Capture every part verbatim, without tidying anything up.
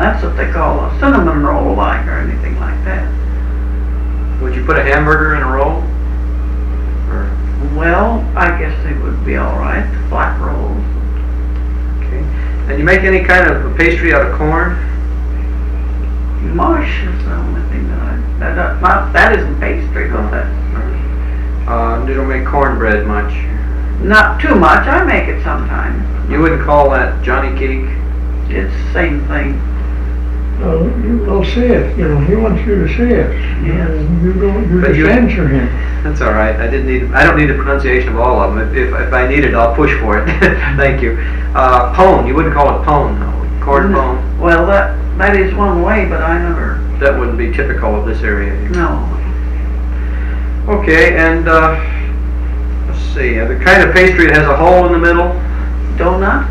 That's what they call a cinnamon roll, like, or anything like that. Would you put a hamburger in a roll? Or Well, I guess they would be all right. Flat rolls. okay. And you make any kind of pastry out of corn? Mush is the only thing that I. That, that, not, that isn't pastry, but that's Uh, you don't make cornbread much. not too much. I make it sometimes. You wouldn't call that Johnny cake? It's the same thing. Uh, you will say it, you know, he wants you to say it. Yes. And you don't, you But just you- answer him. That's all right. I didn't need. I don't need the pronunciation of all of them. If if, if I need it, I'll push for it. Thank you. Uh, pone. You wouldn't call it pone, no. Corn pone. Well, that that is one way, but I never. That wouldn't be typical of this area. No. Okay, and uh, let's see. Uh, the kind of pastry that has a hole in the middle. Donut?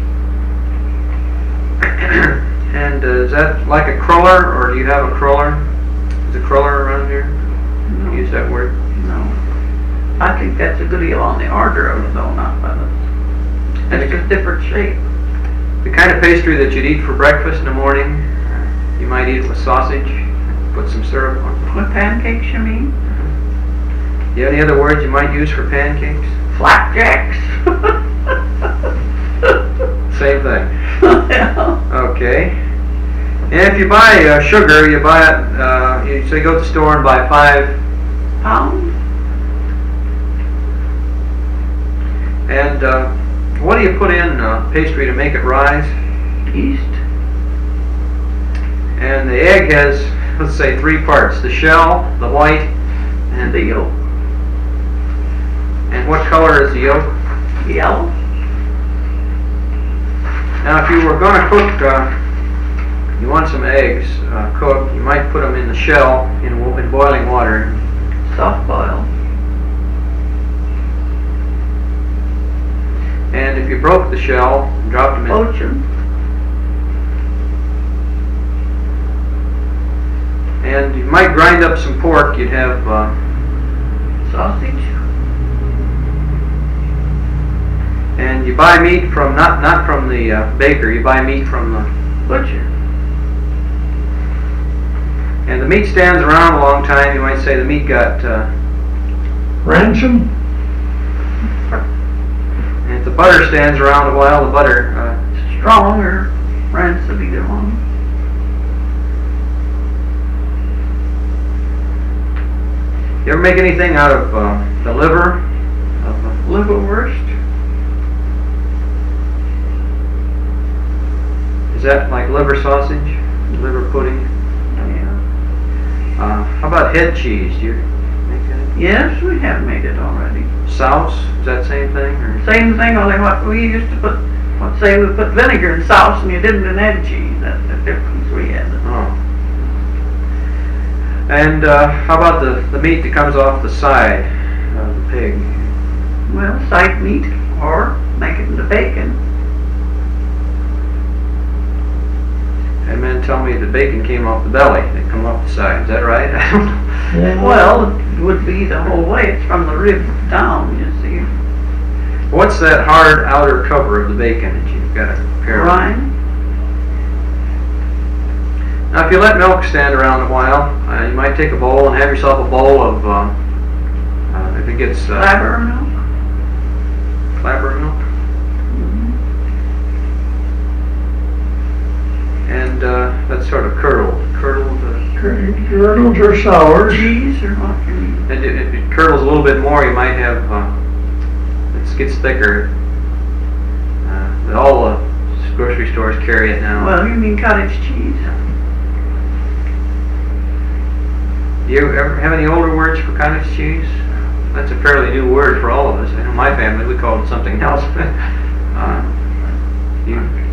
And uh, is that like a cruller, or do you have a cruller? Is a cruller around here? No. Use that word. No. I think that's a good deal on the order of the donut, but it's, And it's the, a different shape. the kind of pastry that you'd eat for breakfast in the morning, you might eat it with sausage, put some syrup on. With pancakes, you mean? Do you have any other words you might use for pancakes? Flapjacks. Same thing. Yeah. Okay. And if you buy uh, sugar, you buy it, uh, you, so you go to the store and buy five. Pound? And uh, what do you put in uh, pastry to make it rise? Yeast? And the egg has, let's say, three parts. The shell, the white, and The yolk. And what color is the yolk? Yellow? Now, if you were going to cook, uh, you want some eggs uh, cooked, you might put them in the shell in, in boiling water. Soft boil? And if you broke the shell and dropped them in, Poach 'em? and you might grind up some pork, you'd have uh, Sausage? and you buy meat from, not not from the uh, baker, you buy meat from the, Butcher? and the meat stands around a long time. You might say the meat got, uh, Ransom? and if the butter stands around a while, the butter, uh, Strong or rancid, either one. you ever make anything out of uh, the liver? Of, uh, Liverwurst? is that like liver sausage, liver pudding? Yeah. Uh, how about head cheese? Do you make that? Yes, we have made it already. Souse? Is that same thing? Or? Same thing, only what we used to put, let's say we put vinegar in sauce and you didn't in head cheese. That's the difference we had. Oh. And uh, how about the, the meat that comes off the side of the pig? Well, side meat or make it into bacon. And men tell me the bacon came off the belly, they come off the side. Is that right? I don't know. Yeah. Well, it would be the whole way. It's from the rib down, you see. What's that hard outer cover of the bacon that you've got to prepare? Brine? Now, if you let milk stand around a while, uh, you might take a bowl and have yourself a bowl of, uh, uh, if it gets uh, Clabber milk? clabber milk. And uh, that's sort of curdled. Curdled. Uh, Curdles or sours? Cheese or what you mean? and if it curdles a little bit more, you might have, uh, it gets thicker. Uh, all the grocery stores carry it now. Well, you mean cottage cheese? Do you ever have any older words for cottage cheese? That's a fairly new word for all of us. I know my family, we called it something else. uh, you